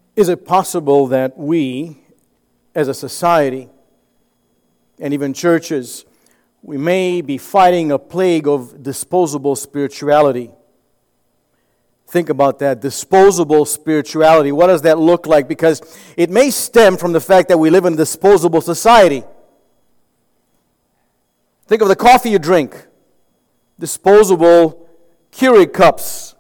Is it possible that we, as a society, and even churches, we may be fighting a plague of disposable spirituality? Think about that, disposable spirituality. What does that look like? Because it may stem from the fact that we live in a disposable society. Think of the coffee you drink. Disposable Keurig cups.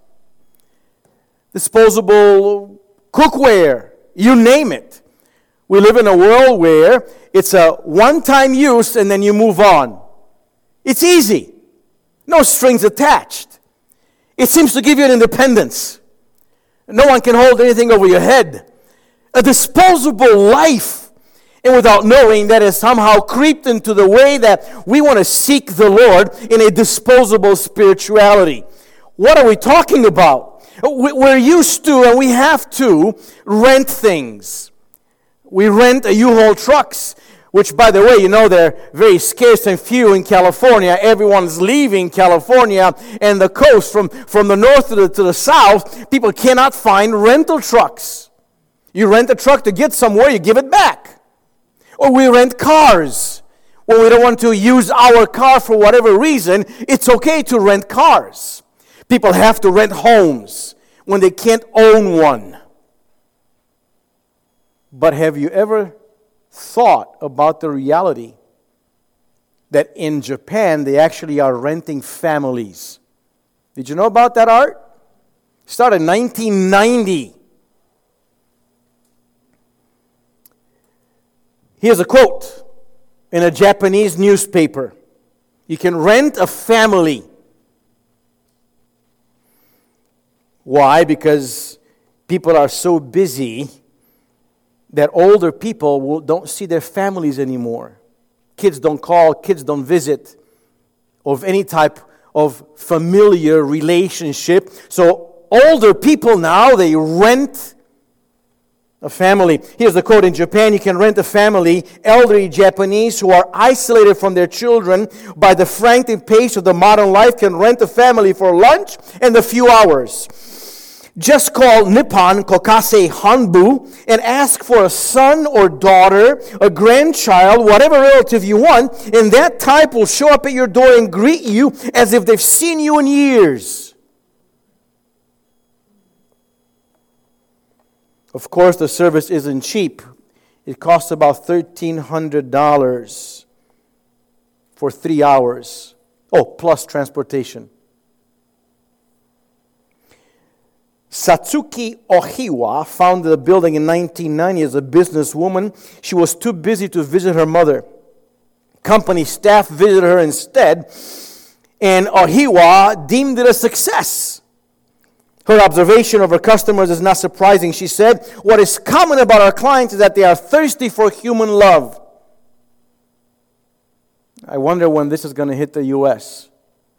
Disposable cookware. You name it. We live in a world where it's a one-time use and then you move on. It's easy. No strings attached. It seems to give you an independence. No one can hold anything over your head. A disposable life. And without knowing, that has somehow creeped into the way that we want to seek the Lord in a disposable spirituality. What are we talking about? We're used to, and we have to, rent things. We rent a U-Haul trucks, which, by the way, you know they're very scarce and few in California. Everyone's leaving California and the coast from the north to the south. People cannot find rental trucks. You rent a truck to get somewhere, you give it back. Or we rent cars. When we don't want to use our car for whatever reason, it's okay to rent cars. People have to rent homes when they can't own one. But have you ever thought about the reality that in Japan they actually are renting families? Did you know about that, Art? It started in 1990. Here's a quote in a Japanese newspaper. You can rent a family. Why? Because people are so busy that older people don't see their families anymore. Kids don't call, kids don't visit of any type of familiar relationship. So older people now, they rent a family. Here's the quote in Japan. You can rent a family, elderly Japanese who are isolated from their children by the frantic pace of the modern life can rent a family for lunch and a few hours. Just call Nippon Kokase Hanbu and ask for a son or daughter, a grandchild, whatever relative you want, and that type will show up at your door and greet you as if they've seen you in years. Of course, the service isn't cheap. It costs about $1,300 for 3 hours. Oh, plus transportation. Satsuki Ohiwa founded the building in 1990 as a businesswoman. She was too busy to visit her mother. Company staff visited her instead, and Ohiwa deemed it a success. Her observation of her customers is not surprising. She said, "What is common about our clients is that they are thirsty for human love." I wonder when this is going to hit the U.S.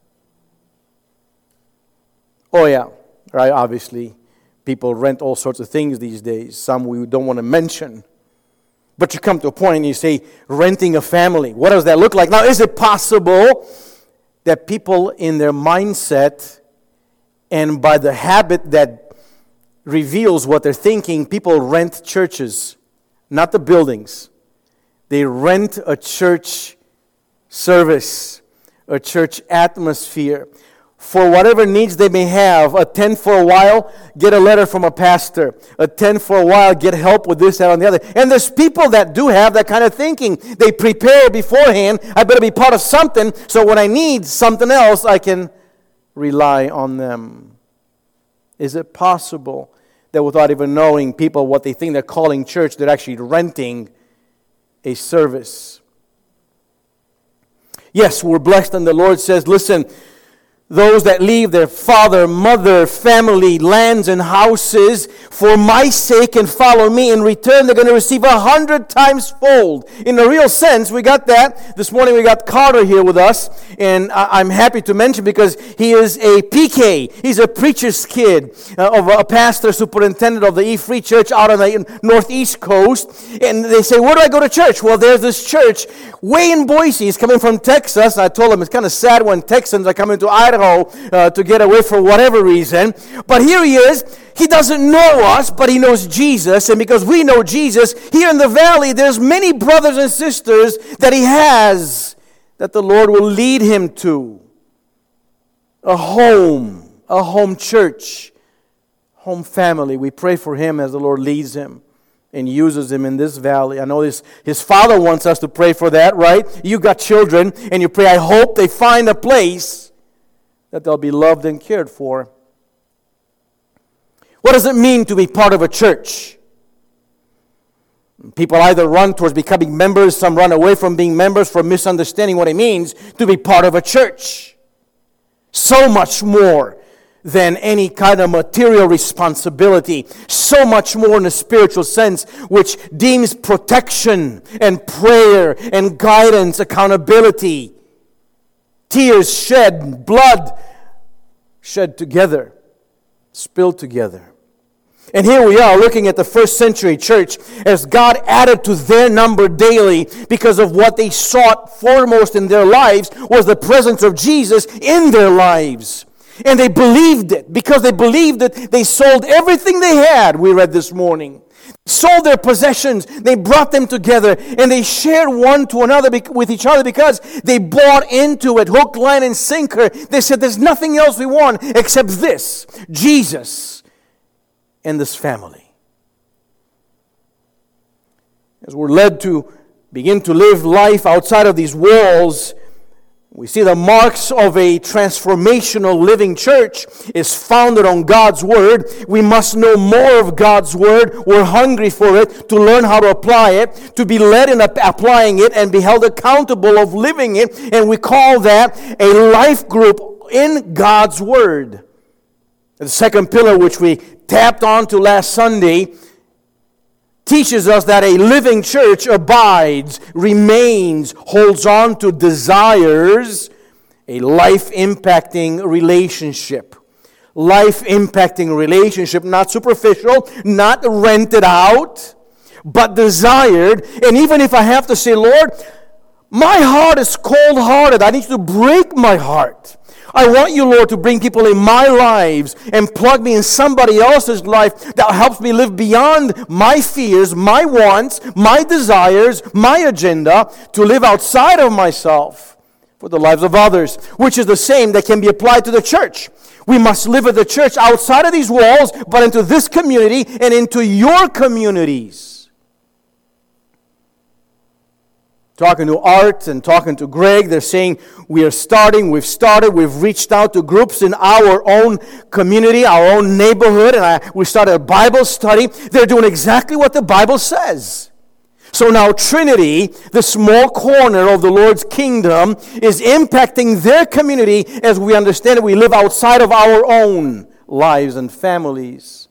Oh yeah, right, obviously. People rent all sorts of things these days. Some we don't want to mention. But you come to a point and you say, renting a family. What does that look like? Now, is it possible that people in their mindset and by the habit that reveals what they're thinking, people rent churches, not the buildings. They rent a church service, a church atmosphere. For whatever needs they may have, attend for a while, get a letter from a pastor. Attend for a while, get help with this, that, and the other. And there's people that do have that kind of thinking. They prepare beforehand. I better be part of something, so when I need something else, I can rely on them. Is it possible that without even knowing people what they think they're calling church, they're actually renting a service? Yes, we're blessed, and the Lord says, listen, those that leave their father, mother, family, lands, and houses for my sake and follow me, in return they're going to receive 100 times fold. In a real sense, we got that. This morning we got Carter here with us, and I'm happy to mention because he is a PK. He's a preacher's kid of a pastor, superintendent of the E-Free Church out on the northeast coast. And they say, where do I go to church? Well, there's this church way in Boise. He's coming from Texas. I told him it's kind of sad when Texans are coming to Idaho to get away for whatever reason. But here he is. He doesn't know us, but He knows Jesus. And because we know Jesus, here in the valley, there's many brothers and sisters that He has, that the Lord will lead him to. A home church, home family. We pray for him as the Lord leads him and uses him in this valley. I know his father wants us to pray for that, right? You got children, and you pray, I hope they find a place that they'll be loved and cared for. What does it mean to be part of a church? People either run towards becoming members, some run away from being members for misunderstanding what it means to be part of a church. So much more than any kind of material responsibility. So much more in a spiritual sense, which deems protection and prayer and guidance, accountability. Tears shed, blood shed together, spilled together. And here we are looking at the first century church as God added to their number daily because of what they sought foremost in their lives was the presence of Jesus in their lives. And they believed it. Because they believed it, they sold everything they had, we read this morning. Sold their possessions, they brought them together, and they shared one to another with each other because they bought into it, hook, line, and sinker. They said, there's nothing else we want except this, Jesus. In this family. As we're led to begin to live life outside of these walls, we see the marks of a transformational living church is founded on God's Word. We must know more of God's Word. We're hungry for it, to learn how to apply it, to be led in applying it, and be held accountable of living it. And we call that a life group in God's Word. The second pillar, which we tapped onto last Sunday, teaches us that a living church abides, remains, holds on to desires, a life-impacting relationship. Life-impacting relationship, not superficial, not rented out, but desired. And even if I have to say, Lord, my heart is cold-hearted, I need you to break my heart. I want you, Lord, to bring people in my lives and plug me in somebody else's life that helps me live beyond my fears, my wants, my desires, my agenda, to live outside of myself for the lives of others, which is the same that can be applied to the church. We must live at the church outside of these walls, but into this community and into your communities. Talking to Art and talking to Greg, they're saying we've reached out to groups in our own community, our own neighborhood, and we started a Bible study. They're doing exactly what the Bible says. So now Trinity, the small corner of the Lord's kingdom, is impacting their community as we understand it. We live outside of our own lives and families.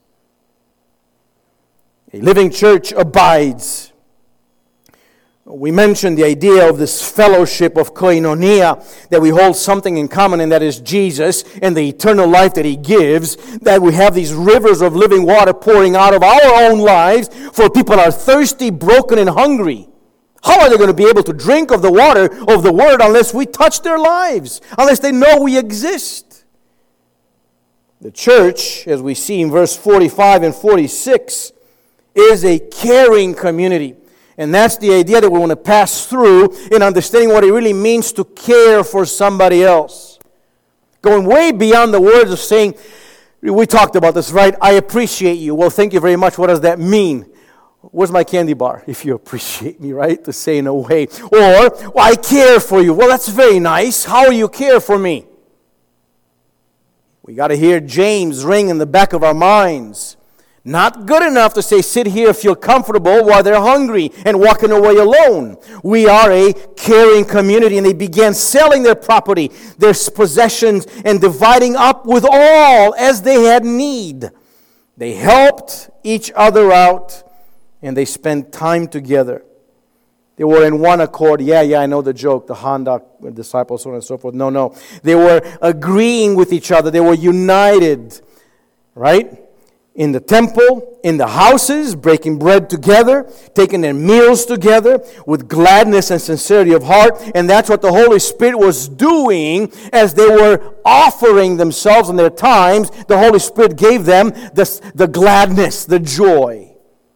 A living church abides. We mentioned the idea of this fellowship of koinonia, that we hold something in common, and that is Jesus and the eternal life that He gives, that we have these rivers of living water pouring out of our own lives for people that are thirsty, broken, and hungry. How are they going to be able to drink of the water of the Word unless we touch their lives, unless they know we exist? The church, as we see in verse 45 and 46, is a caring community. And that's the idea that we want to pass through in understanding what it really means to care for somebody else. Going way beyond the words of saying, we talked about this, right? I appreciate you. Well, thank you very much. What does that mean? Where's my candy bar? If you appreciate me, right? To say in a way. Or, well, I care for you. Well, that's very nice. How do you care for me? We got to hear James ring in the back of our minds. Not good enough to say, sit here, feel comfortable while they're hungry and walking away alone. We are a caring community, and they began selling their property, their possessions, and dividing up with all as they had need. They helped each other out, and they spent time together. They were in one accord. Yeah, I know the joke, the Honda disciples, so on and so forth. No. They were agreeing with each other. They were united, right? in the temple, in the houses, breaking bread together, taking their meals together with gladness and sincerity of heart. And that's what the Holy Spirit was doing as they were offering themselves in their times. The Holy Spirit gave them the gladness, the joy.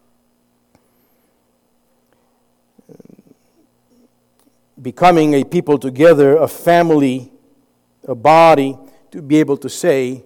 Becoming a people together, a family, a body, to be able to say,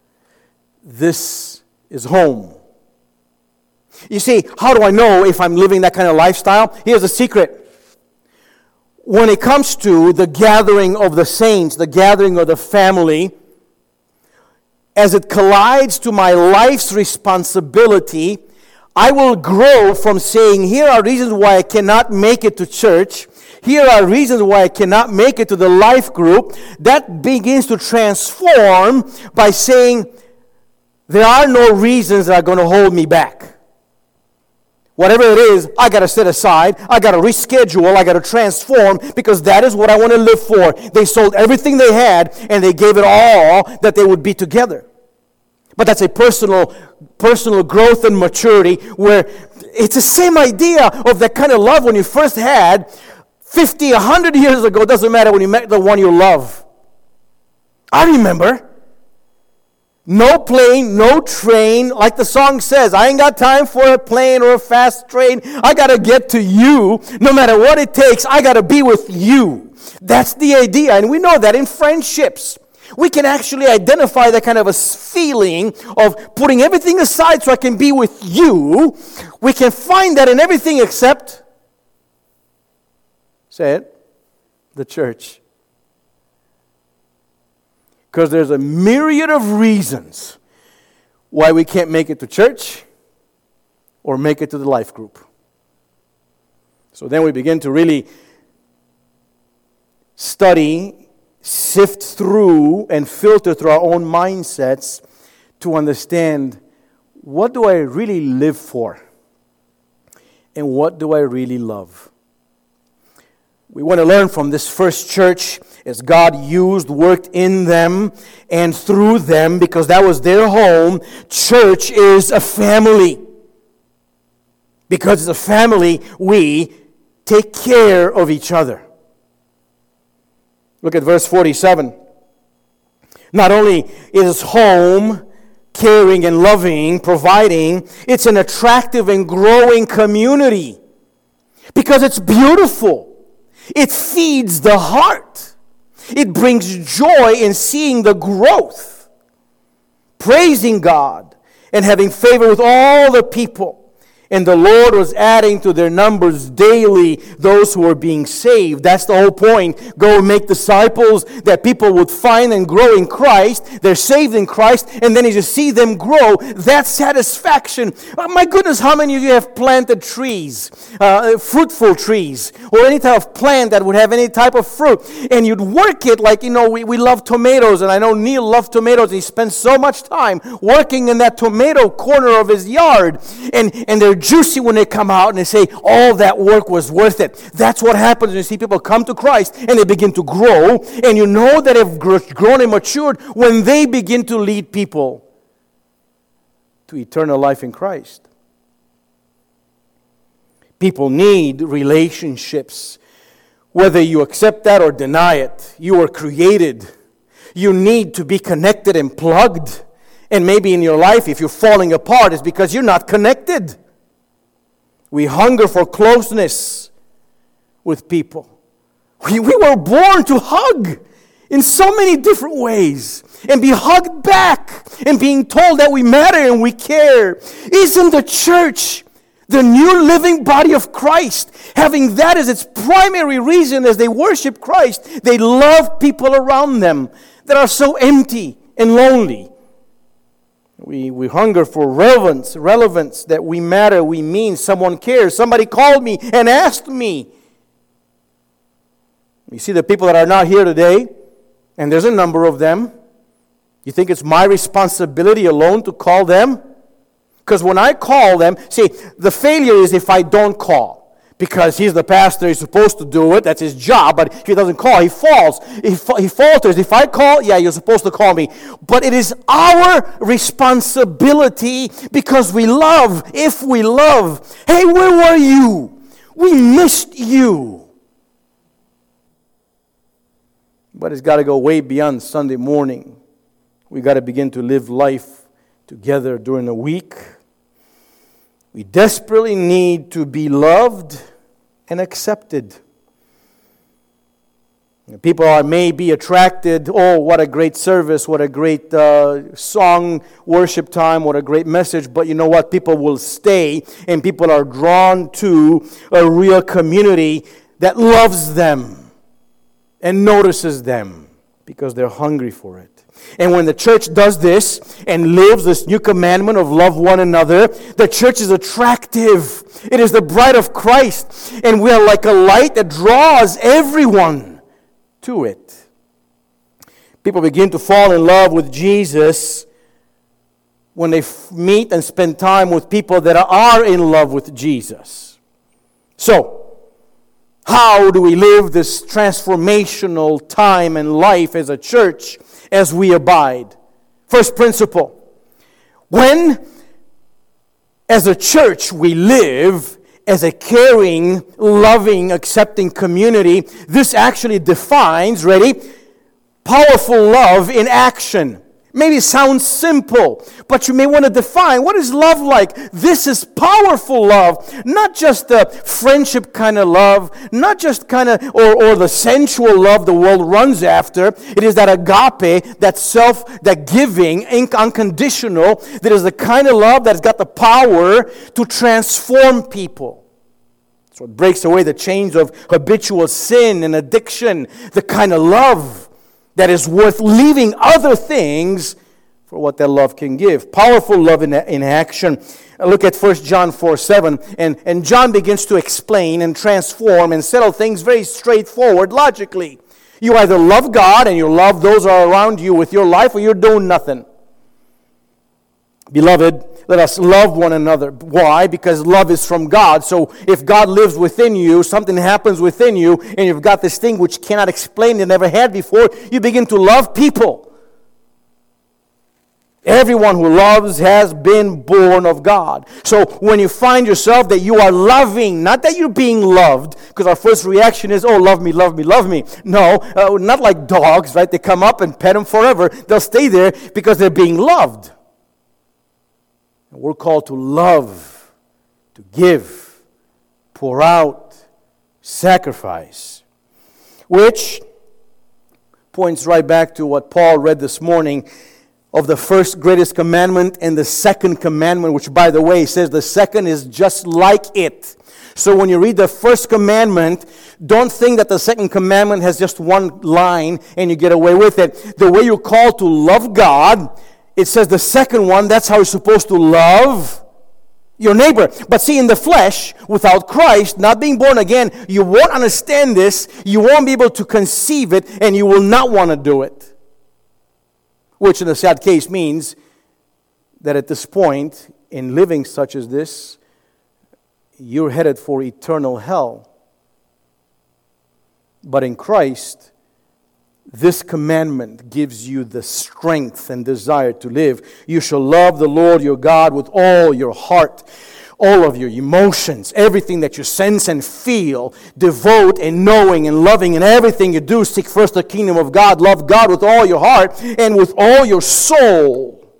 this is home. You see, how do I know if I'm living that kind of lifestyle? Here's the secret. When it comes to the gathering of the saints, the gathering of the family, as it collides to my life's responsibility, I will grow from saying, here are reasons why I cannot make it to church. Here are reasons why I cannot make it to the life group. That begins to transform by saying, there are no reasons that are going to hold me back. Whatever it is, I got to set aside. I got to reschedule. I got to transform because that is what I want to live for. They sold everything they had and they gave it all that they would be together. But that's a personal growth and maturity where it's the same idea of that kind of love when you first had 50, 100 years ago. It doesn't matter when you met the one you love. I remember. No plane, no train. Like the song says, I ain't got time for a plane or a fast train. I got to get to you. No matter what it takes, I got to be with you. That's the idea. And we know that in friendships. We can actually identify that kind of a feeling of putting everything aside so I can be with you. We can find that in everything except, say it, the church. Because there's a myriad of reasons why we can't make it to church or make it to the life group. So then we begin to really study, sift through, and filter through our own mindsets to understand, what do I really live for? And what do I really love? We want to learn from this first church as God worked in them and through them because that was their home. Church is a family. Because it's a family, we take care of each other. Look at verse 47. Not only is home caring and loving, providing, it's an attractive and growing community because it's beautiful. It feeds the heart. It brings joy in seeing the growth, praising God, and having favor with all the people. And the Lord was adding to their numbers daily those who were being saved. That's the whole point. Go and make disciples that people would find and grow in Christ. They're saved in Christ. And then as you see them grow, that's satisfaction. Oh, my goodness, how many of you have planted trees, fruitful trees, or any type of plant that would have any type of fruit? And you'd work it like, we love tomatoes. And I know Neil loves tomatoes. And he spends so much time working in that tomato corner of his yard. And they're juicy when they come out and they say, all that work was worth it. That's what happens when you see people come to Christ and they begin to grow. And you know that they've grown and matured when they begin to lead people to eternal life in Christ. People need relationships. Whether you accept that or deny it, you were created. You need to be connected and plugged. And maybe in your life, if you're falling apart, it's because you're not connected. We hunger for closeness with people. We were born to hug in so many different ways and be hugged back and being told that we matter and we care. Isn't the church the new living body of Christ? Having that as its primary reason as they worship Christ, they love people around them that are so empty and lonely. We hunger for relevance, that we matter, we mean, someone cares. Somebody called me and asked me. You see the people that are not here today, and there's a number of them. You think it's my responsibility alone to call them? Because when I call them, see, the failure is if I don't call. because he's the pastor, he's supposed to do it, that's his job, but if he doesn't call, he falls. He falters. If I call, yeah, you're supposed to call me. But it is our responsibility because we love, if we love. Hey, where were you? We missed you. But it's got to go way beyond Sunday morning. We got to begin to live life together during the week. We desperately need to be loved and accepted. People may be attracted, oh, what a great service, what a great song, worship time, what a great message. But you know what? People will stay, and people are drawn to a real community that loves them and notices them because they're hungry for it. And when the church does this and lives this new commandment of love one another, the church is attractive. It is the bride of Christ. And we are like a light that draws everyone to it. People begin to fall in love with Jesus when they meet and spend time with people that are in love with Jesus. So, how do we live this transformational time and life as a church as we abide? First principle. When, as a church, we live as a caring, loving, accepting community, this actually defines, ready, powerful love in action. Maybe it sounds simple, but you may want to define, what is love like? This is powerful love, not just the friendship kind of love, not just kind of, or the sensual love the world runs after. It is that agape, that giving, unconditional, that is the kind of love that's got the power to transform people. So it breaks away the chains of habitual sin and addiction, the kind of love that is worth leaving other things for what that love can give. Powerful love in action. Look at 1 John 4:7. And John begins to explain and transform and settle things very straightforward, logically. You either love God and you love those who are around you with your life, or you're doing nothing. Beloved, let us love one another. Why? Because love is from God. So if God lives within you, something happens within you, and you've got this thing which cannot explain, you never had before, you begin to love people. Everyone who loves has been born of God. So when you find yourself that you are loving, not that you're being loved, because our first reaction is, oh, love me, love me, love me. No, not like dogs, right? They come up and pet them forever. They'll stay there because they're being loved. We're called to love, to give, pour out, sacrifice. Which points right back to what Paul read this morning of the first greatest commandment and the second commandment, which, by the way, says the second is just like it. So when you read the first commandment, don't think that the second commandment has just one line and you get away with it. The way you're called to love God, it says the second one, that's how you're supposed to love your neighbor. But see, in the flesh, without Christ, not being born again, you won't understand this, you won't be able to conceive it, and you will not want to do it. Which in a sad case means that at this point, in living such as this, you're headed for eternal hell. But in Christ, this commandment gives you the strength and desire to live. You shall love the Lord your God with all your heart, all of your emotions, everything that you sense and feel. Devote in knowing and loving in everything you do. Seek first the kingdom of God. Love God with all your heart and with all your soul.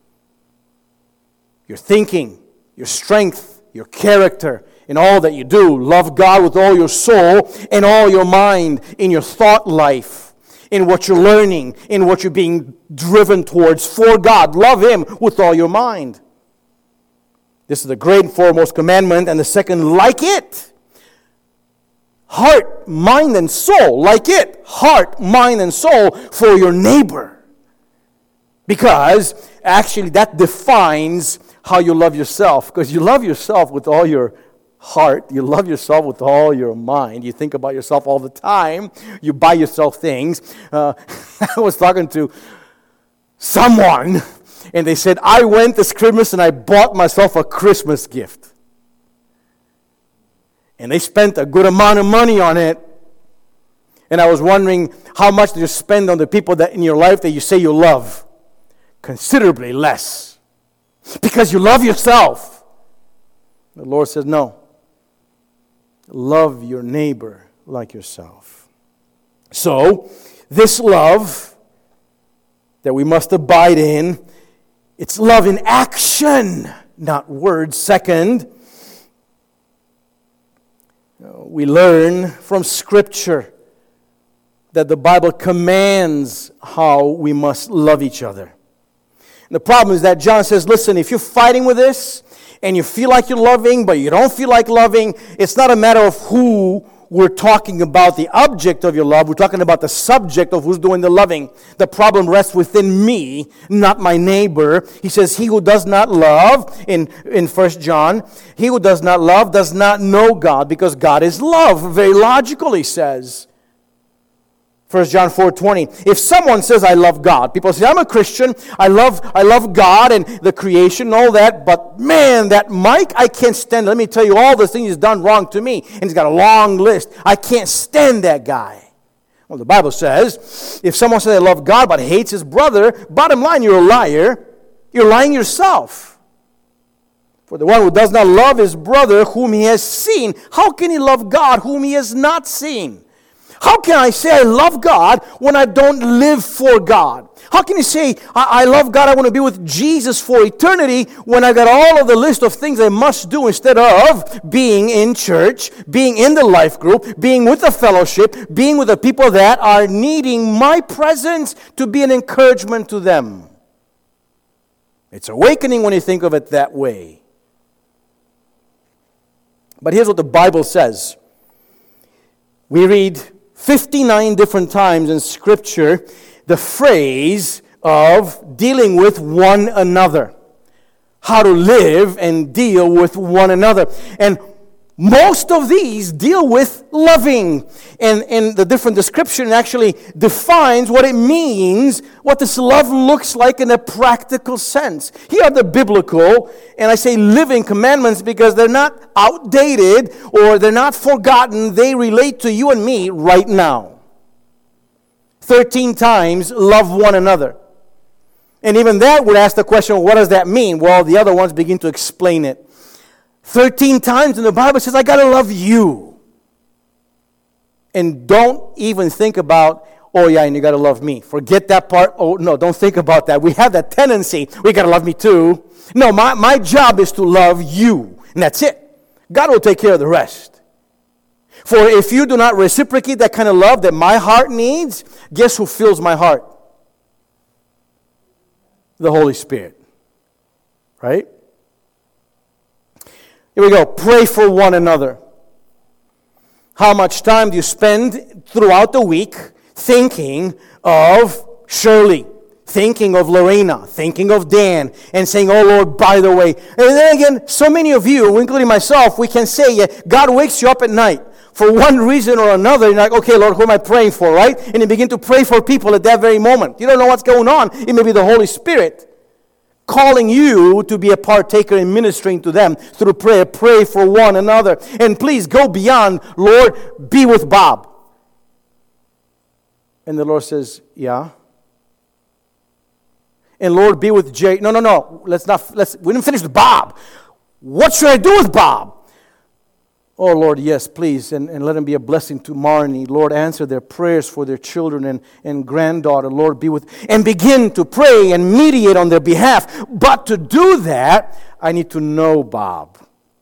Your thinking, your strength, your character, in all that you do. Love God with all your soul and all your mind, in your thought life, in what you're learning, in what you're being driven towards for God. Love Him with all your mind. This is the great and foremost commandment, and the second, like it. Heart, mind, and soul, like it. Heart, mind, and soul for your neighbor. Because actually that defines how you love yourself. Because you love yourself with all your heart, you love yourself with all your mind, you think about yourself all the time, you buy yourself things. I was talking to someone, and they said, I went this Christmas and I bought myself a Christmas gift. And they spent a good amount of money on it. And I was wondering, how much do you spend on the people that in your life that you say you love? Considerably less. Because you love yourself. The Lord says, no. Love your neighbor like yourself. So, this love that we must abide in, it's love in action, not words. Second, we learn from Scripture that the Bible commands how we must love each other. And the problem is that John says, listen, if you're fighting with this, and you feel like you're loving, but you don't feel like loving, it's not a matter of who we're talking about, the object of your love. We're talking about the subject of who's doing the loving. The problem rests within me, not my neighbor. He says, he who does not love, in 1 John, he who does not love does not know God, because God is love. Very logical, he says. 1 John 4:20. If someone says, I love God, people say, I'm a Christian, I love God and the creation and all that, but man, that Mike, I can't stand. Let me tell you all the things he's done wrong to me. And he's got a long list. I can't stand that guy. Well, the Bible says, if someone says, I love God, but hates his brother, bottom line, you're a liar. You're lying yourself. For the one who does not love his brother whom he has seen, how can he love God whom he has not seen? How can I say I love God when I don't live for God? How can you say, I love God, I want to be with Jesus for eternity, when I got all of the list of things I must do instead of being in church, being in the life group, being with the fellowship, being with the people that are needing my presence to be an encouragement to them? It's awakening when you think of it that way. But here's what the Bible says. We read 59 different times in Scripture the phrase of dealing with one another. How to live and deal with one another. And most of these deal with loving. And the different description actually defines what it means, what this love looks like in a practical sense. Here are the biblical, and I say living commandments because they're not outdated or they're not forgotten. They relate to you and me right now. 13 times, love one another. And even that would ask the question, what does that mean? Well, the other ones begin to explain it. 13 times in the Bible says, I got to love you. And don't even think about, oh yeah, and you got to love me. Forget that part. Oh no, don't think about that. We have that tendency, we got to love me too. No, my job is to love you. And that's it. God will take care of the rest. For if you do not reciprocate that kind of love that my heart needs, guess who fills my heart? The Holy Spirit. Right? Here we go. Pray for one another. How much time do you spend throughout the week thinking of Shirley, thinking of Lorena, thinking of Dan, and saying, oh Lord, by the way. And then again, so many of you, including myself, we can say, yeah, God wakes you up at night for one reason or another. You're like, okay, Lord, who am I praying for, right? And you begin to pray for people at that very moment. You don't know what's going on. It may be the Holy Spirit calling you to be a partaker in ministering to them through prayer. Pray for one another. And please go beyond, Lord, be with Bob. And the Lord says, yeah. And Lord, be with Jay. No. We didn't finish with Bob. What should I do with Bob? Oh, Lord, yes, please, and let him be a blessing to Marnie. Lord, answer their prayers for their children and granddaughter. Lord, be with, and begin to pray and mediate on their behalf. But to do that, I need to know Bob.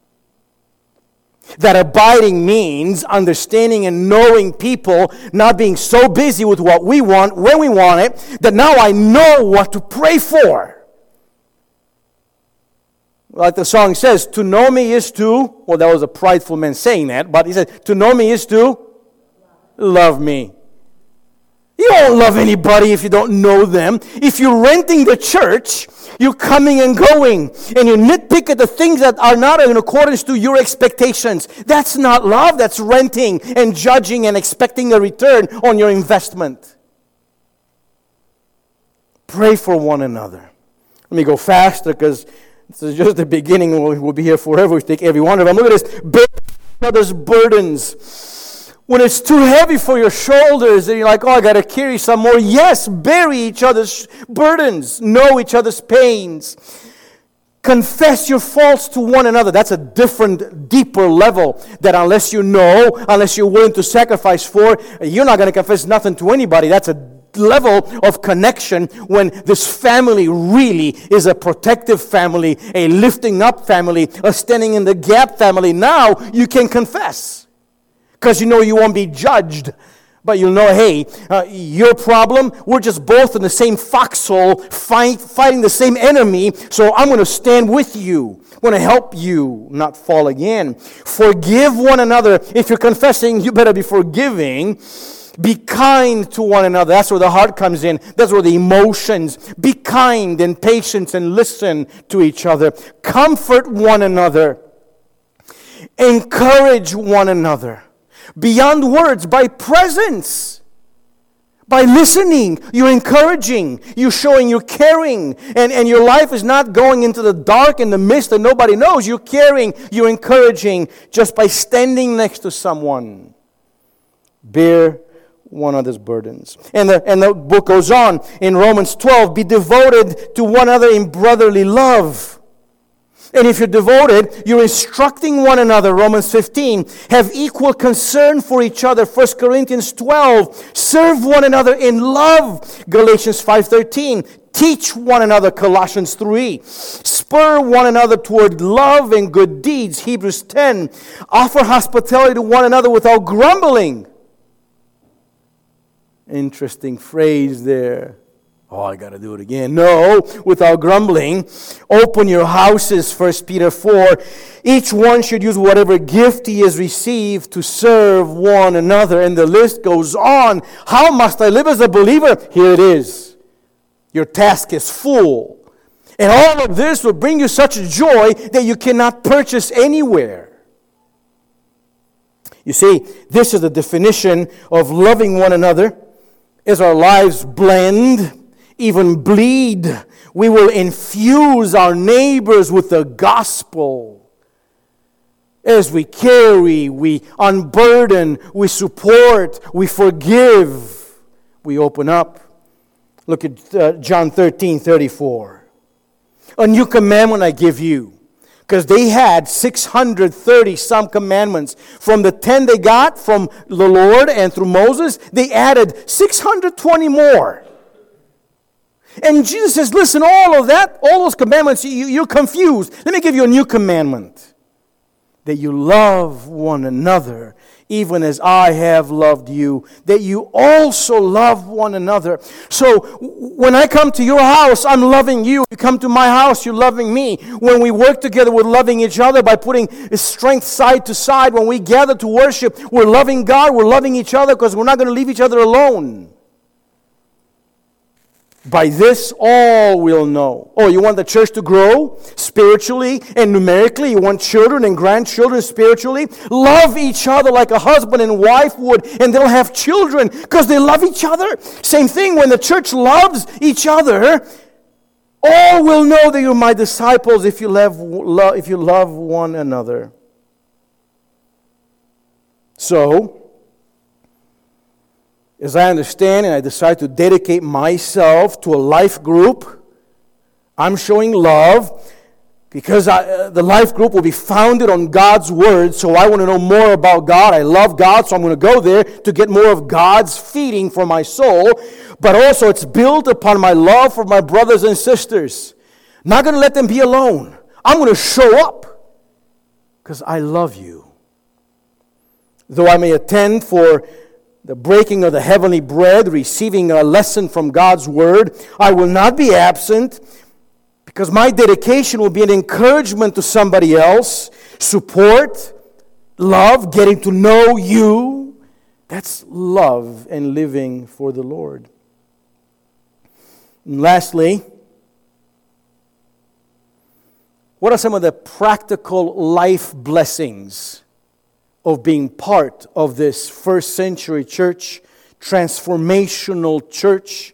That abiding means understanding and knowing people, not being so busy with what we want, when we want it, that now I know what to pray for. Like the song says, to know me is to, well, that was a prideful man saying that, but he said, to know me is to love me. You don't love anybody if you don't know them. If you're renting the church, you're coming and going, and you nitpick at the things that are not in accordance to your expectations. That's not love, that's renting and judging and expecting a return on your investment. Pray for one another. Let me go faster because this is just the beginning. We'll be here forever. We take every one of them. Look at this. other's burdens. When it's too heavy for your shoulders and you're like, oh, I got to carry some more. Yes, bear each other's burdens. Know each other's pains. Confess your faults to one another. That's a different, deeper level that unless you know, unless you're willing to sacrifice for, you're not going to confess nothing to anybody. That's a level of connection when this family really is a protective family, a lifting up family, a standing in the gap family. Now you can confess because you know you won't be judged. But you'll know, hey, your problem, we're just both in the same foxhole, fighting the same enemy, so I'm going to stand with you. I'm going to help you not fall again. Forgive one another. If you're confessing, you better be forgiving. Be kind to one another. That's where the heart comes in. That's where the emotions. Be kind and patient and listen to each other. Comfort one another. Encourage one another. Beyond words, by presence, by listening, you're encouraging, you're showing you're caring, and your life is not going into the dark and the mist that nobody knows. You're caring, you're encouraging just by standing next to someone. Bear one another's burdens. And the book goes on in Romans 12, be devoted to one another in brotherly love. And if you're devoted, you're instructing one another. Romans 15. Have equal concern for each other. 1 Corinthians 12. Serve one another in love. Galatians 5:13. Teach one another. Colossians 3. Spur one another toward love and good deeds. Hebrews 10. Offer hospitality to one another without grumbling. Interesting phrase there. Oh, I got to do it again. No, without grumbling. Open your houses, 1 Peter 4. Each one should use whatever gift he has received to serve one another. And the list goes on. How must I live as a believer? Here it is. Your task is full. And all of this will bring you such joy that you cannot purchase anywhere. You see, this is the definition of loving one another. As our lives blend, even bleed, we will infuse our neighbors with the gospel. As we carry, we unburden, we support, we forgive, we open up. Look at John 13:34. A new commandment I give you. Because they had 630 some commandments. From the 10 they got from the Lord and through Moses, they added 620 more. And Jesus says, listen, all of that, all those commandments, you're confused. Let me give you a new commandment. That you love one another, even as I have loved you. That you also love one another. So when I come to your house, I'm loving you. You come to my house, you're loving me. When we work together, we're loving each other by putting strength side to side. When we gather to worship, we're loving God, we're loving each other because we're not going to leave each other alone. By this all will know. Oh, you want the church to grow spiritually and numerically? You want children and grandchildren spiritually? Love each other like a husband and wife would, and they'll have children because they love each other. Same thing, when the church loves each other, all will know that you're my disciples if you love one another. So, as I understand and I decide to dedicate myself to a life group, I'm showing love because the life group will be founded on God's Word. So I want to know more about God. I love God, so I'm going to go there to get more of God's feeding for my soul. But also it's built upon my love for my brothers and sisters. I'm not going to let them be alone. I'm going to show up because I love you. Though I may attend for the breaking of the heavenly bread, receiving a lesson from God's Word, I will not be absent because my dedication will be an encouragement to somebody else, support, love, getting to know you. That's love and living for the Lord. And lastly, what are some of the practical life blessings of being part of this first century church, transformational church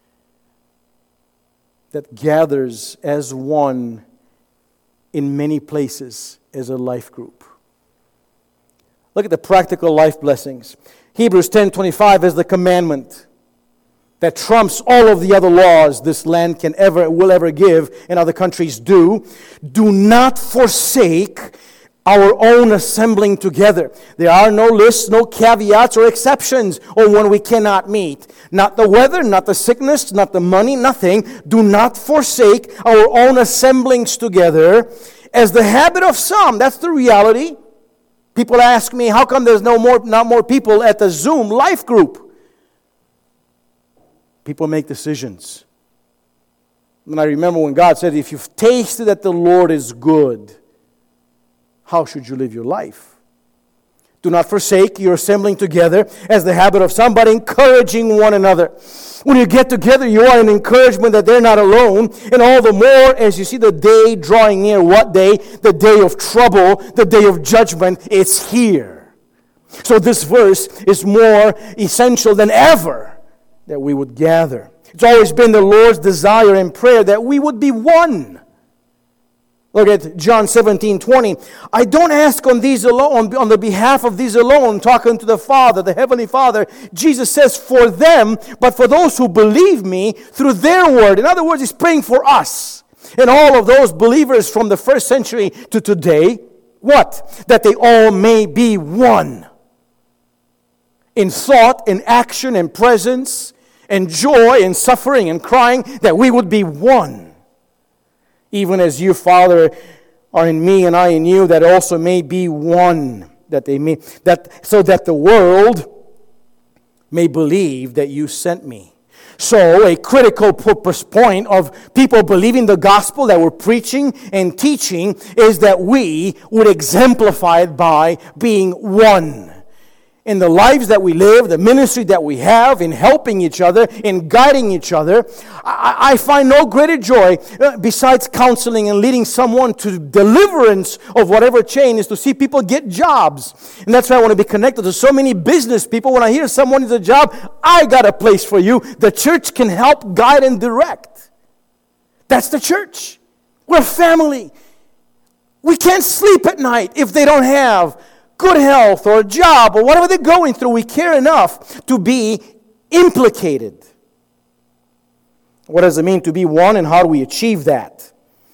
that gathers as one in many places as a life group? Look at the practical life blessings. Hebrews 10:25 is the commandment that trumps all of the other laws this land will ever give and other countries do. Do not forsake our own assembling together. There are no lists, no caveats or exceptions on when we cannot meet. Not the weather, not the sickness, not the money, nothing. Do not forsake our own assemblings together as the habit of some. That's the reality. People ask me, how come there's not more people at the Zoom life group? People make decisions. And I remember when God said, if you've tasted that the Lord is good, how should you live your life? Do not forsake your assembling together as the habit of some, but encouraging one another. When you get together, you are an encouragement that they're not alone. And all the more as you see the day drawing near. What day? The day of trouble, the day of judgment. It's here. So this verse is more essential than ever that we would gather. It's always been the Lord's desire and prayer that we would be one. Look at John 17:20. I don't ask on these alone, on the behalf of these alone, talking to the Father, the Heavenly Father. Jesus says, for them, but for those who believe me through their word. In other words, He's praying for us. And all of those believers from the first century to today, what? That they all may be one. In thought, in action, in presence, in joy, in suffering, and crying, that we would be one. Even as you, Father, are in me and I in you, that also may be one, so that the world may believe that you sent me. So, a critical point of people believing the gospel that we're preaching and teaching is that we would exemplify it by being one. In the lives that we live, the ministry that we have, in helping each other, in guiding each other, I find no greater joy besides counseling and leading someone to deliverance of whatever chain is to see people get jobs. And that's why I want to be connected to so many business people. When I hear someone needs a job, I got a place for you. The church can help guide and direct. That's the church. We're family. We can't sleep at night if they don't have good health or a job or whatever they're going through. We care enough to be implicated. What does it mean to be one, and how do we achieve that?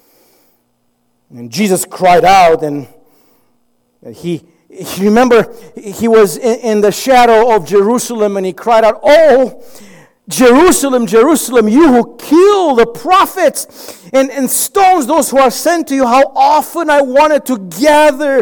And Jesus cried out, and he was in the shadow of Jerusalem, and he cried out, "Oh, Jerusalem, Jerusalem, you who kill the prophets and stones those who are sent to you, how often I wanted to gather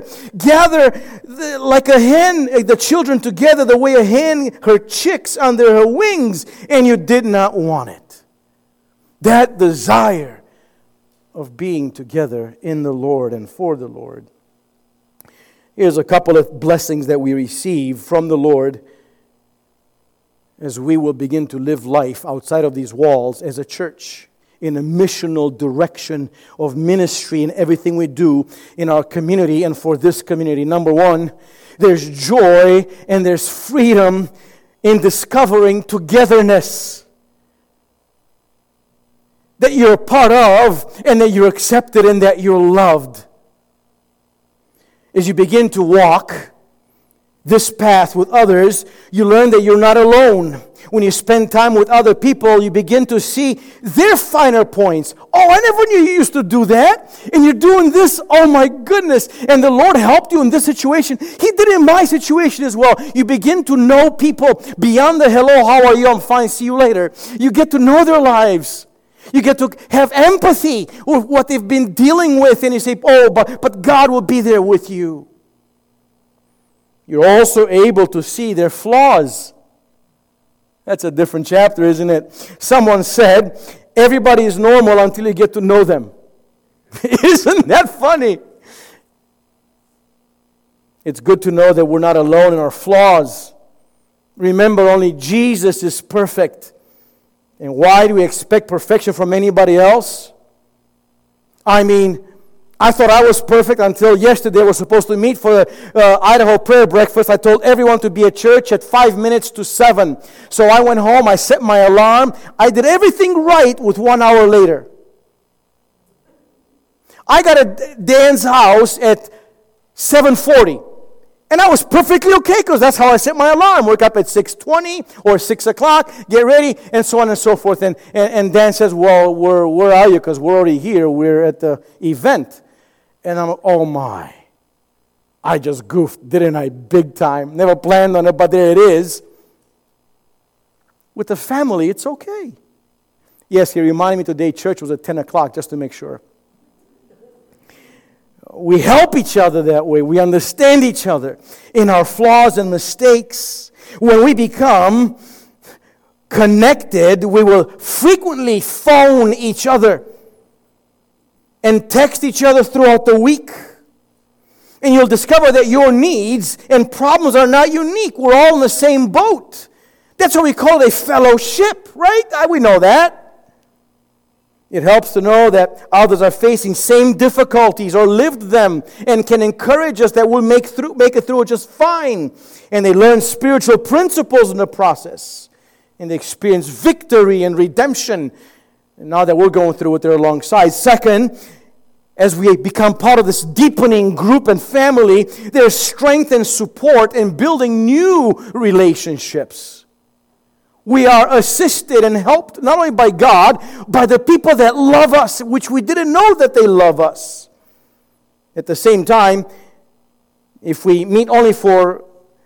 like a hen, the children together, the way a hen, her chicks under her wings, and you did not want it." That desire of being together in the Lord and for the Lord. Here's a couple of blessings that we receive from the Lord as we will begin to live life outside of these walls as a church in a missional direction of ministry in everything we do in our community and for this community. Number one, there's joy and there's freedom in discovering togetherness that you're a part of and that you're accepted and that you're loved. As you begin to walk this path with others, you learn that you're not alone. When you spend time with other people, you begin to see their finer points. Oh, I never knew you used to do that. And you're doing this. Oh, my goodness. And the Lord helped you in this situation. He did it in my situation as well. You begin to know people beyond the hello, how are you, I'm fine, see you later. You get to know their lives. You get to have empathy with what they've been dealing with. And you say, oh, but God will be there with you. You're also able to see their flaws. That's a different chapter, isn't it? Someone said, everybody is normal until you get to know them. Isn't that funny? It's good to know that we're not alone in our flaws. Remember, only Jesus is perfect. And why do we expect perfection from anybody else? I thought I was perfect until yesterday. We were supposed to meet for the Idaho prayer breakfast. I told everyone to be at church at 5 minutes to 7. So I went home. I set my alarm. I did everything right with 1 hour later. I got at Dan's house at 7:40. And I was perfectly okay because that's how I set my alarm. Wake up at 6:20 or 6 o'clock, get ready, and so on and so forth. And Dan says, well, where are you? Because we're already here. We're at the event. And I'm, oh my. I just goofed, didn't I? Big time. Never planned on it, but there it is. With the family, it's okay. Yes, he reminded me today church was at 10 o'clock, just to make sure. We help each other that way. We understand each other in our flaws and mistakes. When we become connected, we will frequently phone each other and text each other throughout the week. And you'll discover that your needs and problems are not unique. We're all in the same boat. That's what we call it, a fellowship, right? We know that. It helps to know that others are facing same difficulties or lived them and can encourage us that we'll make it through just fine. And they learn spiritual principles in the process. And they experience victory and redemption. And now that we're going through it, they're alongside. Second, as we become part of this deepening group and family, there's strength and support in building new relationships. We are assisted and helped not only by God, by the people that love us, which we didn't know that they love us. At the same time, if we meet only for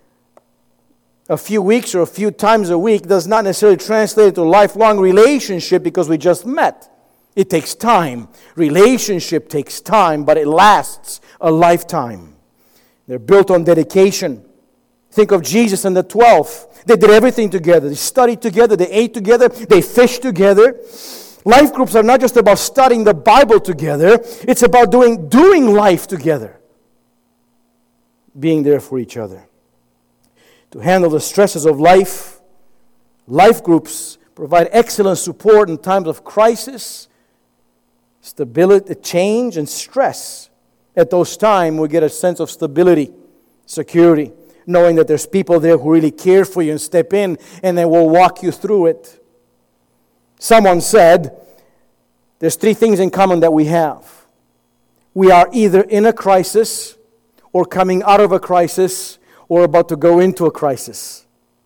a few weeks or a few times a week, does not necessarily translate into a lifelong relationship because we just met. It takes time. Relationship takes time, but it lasts a lifetime. They're built on dedication. Think of Jesus and the 12. They did everything together. They studied together. They ate together. They fished together. Life groups are not just about studying the Bible together. It's about doing life together. Being there for each other. To handle the stresses of life, life groups provide excellent support in times of crisis, stability, change, and stress. At those times, we get a sense of stability, security, knowing that there's people there who really care for you and step in and they will walk you through it. Someone said, there's three things in common that we have. We are either in a crisis or coming out of a crisis or about to go into a crisis.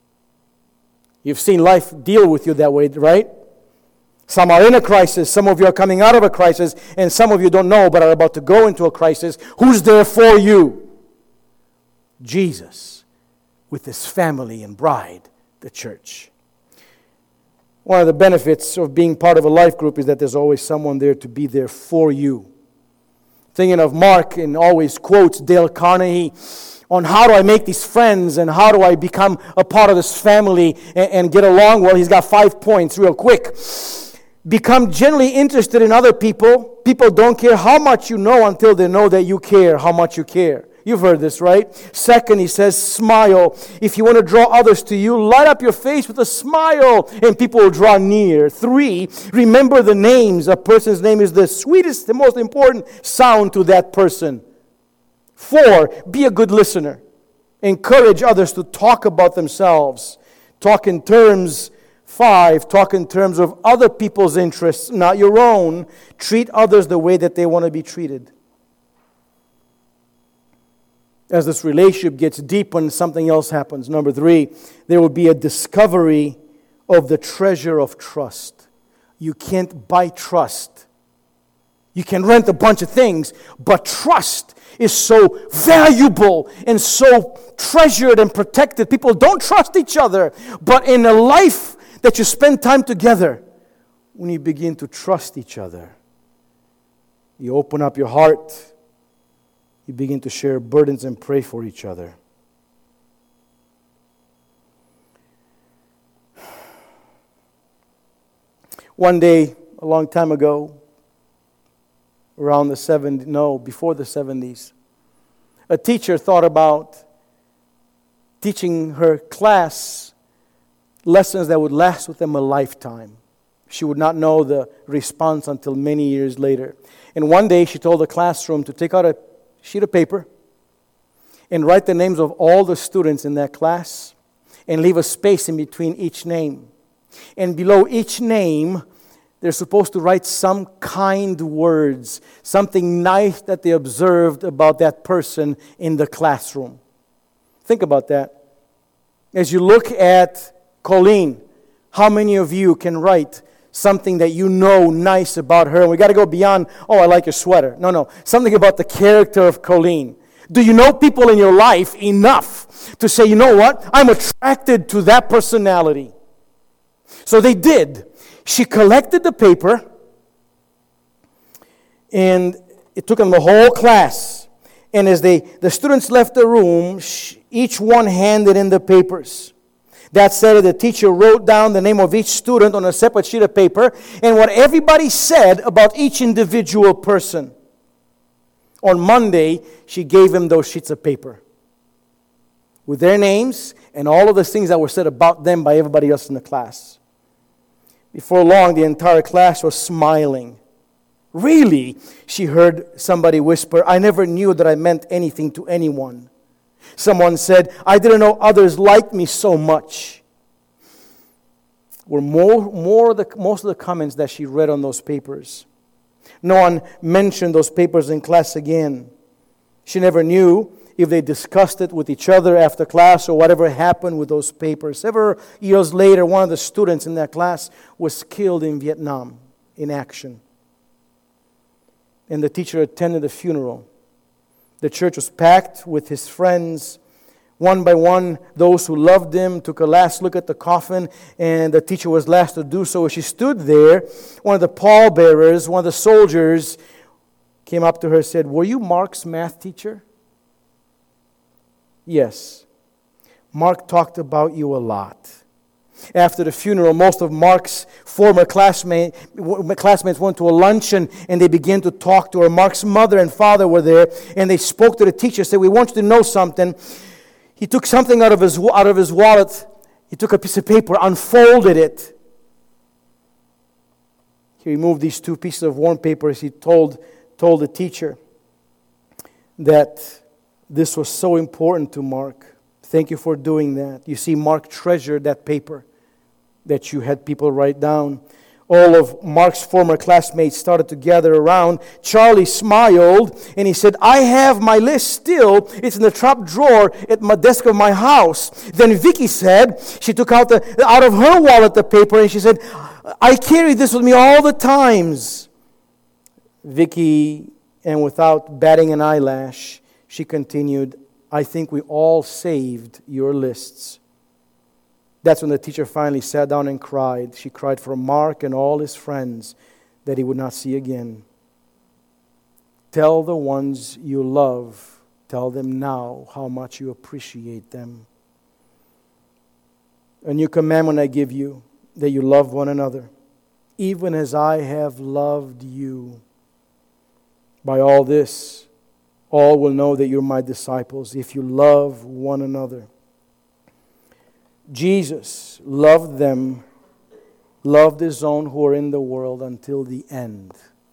You've seen life deal with you that way, right? Some are in a crisis, some of you are coming out of a crisis, and some of you don't know but are about to go into a crisis. Who's there for you? Jesus, with his family and bride, the church. One of the benefits of being part of a life group is that there's always someone there to be there for you. Thinking of Mark and always quotes Dale Carnegie on how do I make these friends and how do I become a part of this family and get along well. He's got 5 points real quick. Become genuinely interested in other people. People don't care how much you know until they know that you care, how much you care. You've heard this, right? Second, he says, smile. If you want to draw others to you, light up your face with a smile, and people will draw near. 3, remember the names. A person's name is the sweetest, the most important sound to that person. 4, be a good listener. Encourage others to talk about themselves. Talk in terms. 5, talk in terms of other people's interests, not your own. Treat others the way that they want to be treated. As this relationship gets deep, when something else happens. Number 3, there will be a discovery of the treasure of trust. You can't buy trust. You can rent a bunch of things, but trust is so valuable and so treasured and protected. People don't trust each other, but in a life that you spend time together, when you begin to trust each other, you open up your heart. You begin to share burdens and pray for each other. One day, a long time ago, around the 70s, no, before the 70s, a teacher thought about teaching her class lessons that would last with them a lifetime. She would not know the response until many years later. And one day, she told the classroom to take out a sheet of paper and write the names of all the students in that class and leave a space in between each name. And below each name, they're supposed to write some kind words, something nice that they observed about that person in the classroom. Think about that. As you look at Colleen, how many of you can write something that you know nice about her? And we got to go beyond, oh, I like your sweater. No. Something about the character of Colleen. Do you know people in your life enough to say, you know what? I'm attracted to that personality. So they did. She collected the paper, and it took them the whole class. And as the students left the room, each one handed in the papers. That said, the teacher wrote down the name of each student on a separate sheet of paper and what everybody said about each individual person. On Monday, she gave him those sheets of paper with their names and all of the things that were said about them by everybody else in the class. Before long, the entire class was smiling. Really, she heard somebody whisper, I never knew that I meant anything to anyone. Someone said, I didn't know others liked me so much. Were most of the comments that she read on those papers. No one mentioned those papers in class again. She never knew if they discussed it with each other after class or whatever happened with those papers. Several years later, one of the students in that class was killed in Vietnam in action. And the teacher attended the funeral. The church was packed with his friends. One by one, those who loved him took a last look at the coffin, and the teacher was last to do so. As she stood there, one of the pallbearers, one of the soldiers, came up to her and said, were you Mark's math teacher? Yes. Mark talked about you a lot. After the funeral, most of Mark's former classmates went to a luncheon and they began to talk to her. Mark's mother and father were there, and they spoke to the teacher, said, we want you to know something. He took something out of his wallet. He took a piece of paper, unfolded it. He removed these two pieces of worn paper as he told the teacher that this was so important to Mark. Thank you for doing that. You see, Mark treasured that paper that you had people write down. All of Mark's former classmates started to gather around. Charlie smiled and he said, I have my list still. It's in the top drawer at my desk of my house. Then Vicky said, she took out of her wallet the paper and she said, I carry this with me all the times. Vicky, and without batting an eyelash, she continued, I think we all saved your lists. That's when the teacher finally sat down and cried. She cried for Mark and all his friends that he would not see again. Tell the ones you love, tell them now how much you appreciate them. A new commandment I give you, that you love one another, even as I have loved you. By all this, all will know that you're my disciples if you love one another. Jesus loved them, loved his own who are in the world until the end.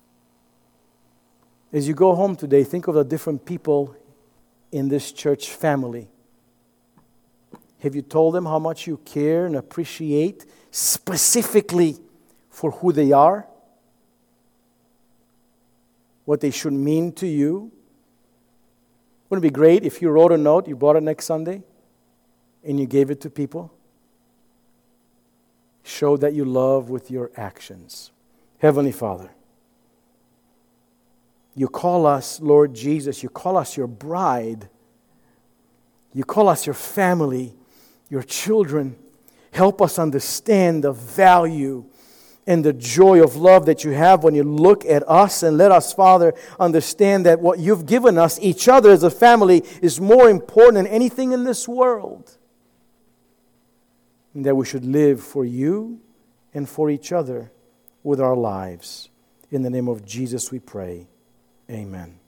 As you go home today, think of the different people in this church family. Have you told them how much you care and appreciate specifically for who they are? What they should mean to you? Wouldn't it be great if you wrote a note, you brought it next Sunday, and you gave it to people? Show that you love with your actions. Heavenly Father, you call us, Lord Jesus, you call us your bride. You call us your family, your children. Help us understand the value and the joy of love that you have when you look at us, and let us, Father, understand that what you've given us, each other as a family, is more important than anything in this world. And that we should live for you and for each other with our lives. In the name of Jesus we pray. Amen.